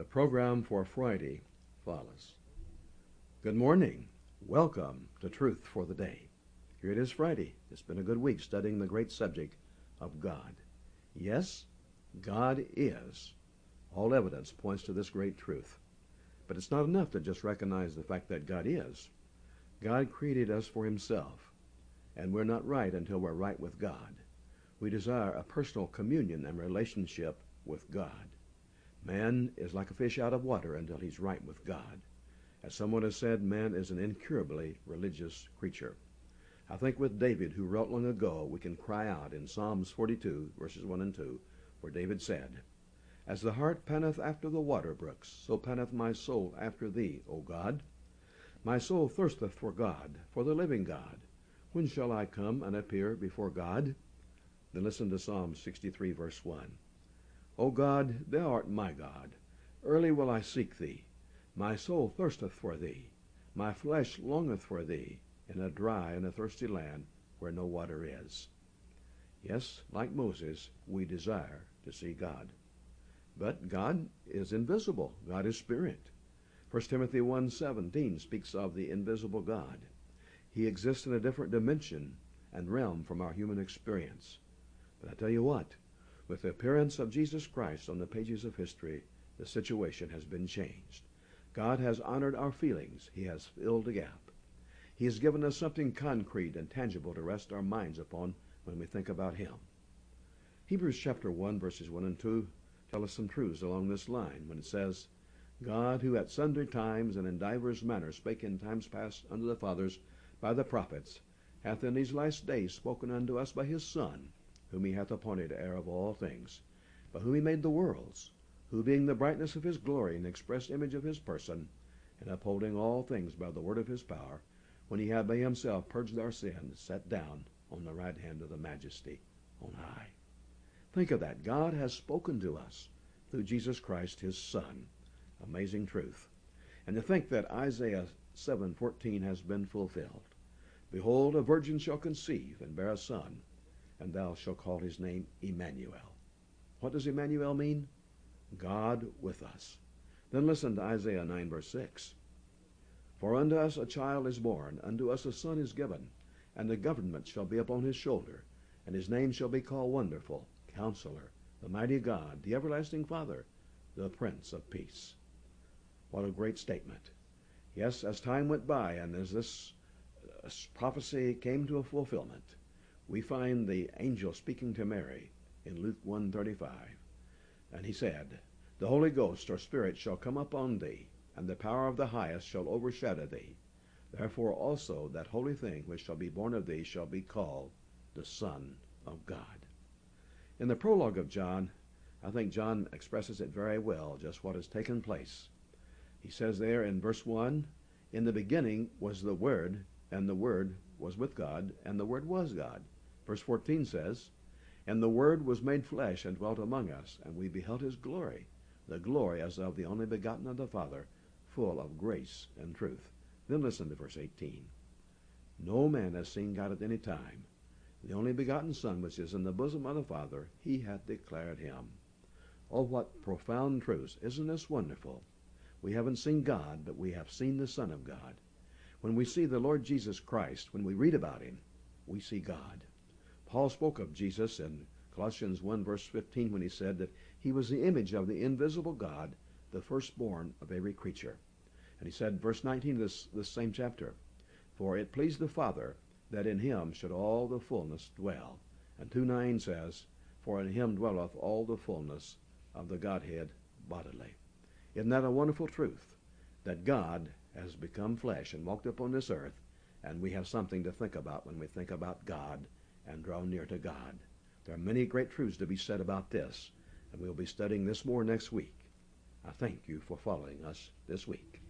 The program for Friday follows. Good morning. Welcome to Truth for the Day. Here it is Friday. It's been a good week studying the great subject of God. Yes, God is. All evidence points to this great truth. But it's not enough to just recognize the fact that God is. God created us for himself, and we're not right until we're right with God. We desire a personal communion and relationship with God. Man is like a fish out of water until he's right with God. As someone has said, man is an incurably religious creature. I think with David, who wrote long ago, we can cry out in Psalms 42, verses 1 and 2, where David said, "As the hart panteth after the water brooks, so panteth my soul after thee, O God. My soul thirsteth for God, for the living God. When shall I come and appear before God?" Then listen to Psalm 63, verse 1. O God, thou art my God. Early will I seek thee. My soul thirsteth for thee. My flesh longeth for thee in a dry and a thirsty land where no water is. Yes, like Moses, we desire to see God. But God is invisible. God is spirit. 1 Timothy 1:17 speaks of the invisible God. He exists in a different dimension and realm from our human experience. But I tell you what, with the appearance of Jesus Christ on the pages of history, the situation has been changed. God has honored our feelings. He has filled a gap. He has given us something concrete and tangible to rest our minds upon when we think about him. Hebrews chapter 1, verses 1 and 2 tell us some truths along this line when it says, God, who at sundry times and in divers manners spake in times past unto the fathers by the prophets, hath in these last days spoken unto us by his Son, whom he hath appointed heir of all things, by whom he made the worlds, who being the brightness of his glory and express image of his person, and upholding all things by the word of his power, when he had by himself purged our sins, sat down on the right hand of the majesty on high. Think of that. God has spoken to us through Jesus Christ, his Son. Amazing truth. And to think that Isaiah 7:14 has been fulfilled. Behold, a virgin shall conceive and bear a son, and thou shalt call his name Emmanuel. What does Emmanuel mean? God with us. Then listen to Isaiah 9, verse 6. For unto us a child is born, unto us a son is given, and the government shall be upon his shoulder, and his name shall be called Wonderful, Counselor, the Mighty God, the Everlasting Father, the Prince of Peace. What a great statement. Yes, as time went by and as this prophecy came to a fulfillment, we find the angel speaking to Mary in Luke 1:35. And he said, The Holy Ghost or Spirit shall come upon thee, and the power of the highest shall overshadow thee. Therefore also that holy thing which shall be born of thee shall be called the Son of God. In the prologue of John, I think John expresses it very well, just what has taken place. He says there in verse 1, In the beginning was the Word, and the Word was with God, and the Word was God. Verse 14 says, And the Word was made flesh and dwelt among us, and we beheld his glory, the glory as of the only begotten of the Father, full of grace and truth. Then listen to verse 18. No man has seen God at any time. The only begotten Son, which is in the bosom of the Father, he hath declared him. Oh, what profound truths. Isn't this wonderful? We haven't seen God, but we have seen the Son of God. When we see the Lord Jesus Christ, when we read about him, we see God. Paul spoke of Jesus in Colossians 1, verse 15, when he said that he was the image of the invisible God, the firstborn of every creature. And he said, verse 19 of this same chapter, For it pleased the Father that in him should all the fullness dwell. And 2:9 says, For in him dwelleth all the fullness of the Godhead bodily. Isn't that a wonderful truth? That God has become flesh and walked upon this earth, and we have something to think about when we think about God and draw near to God. There are many great truths to be said about this, and we'll be studying this more next week. I thank you for following us this week.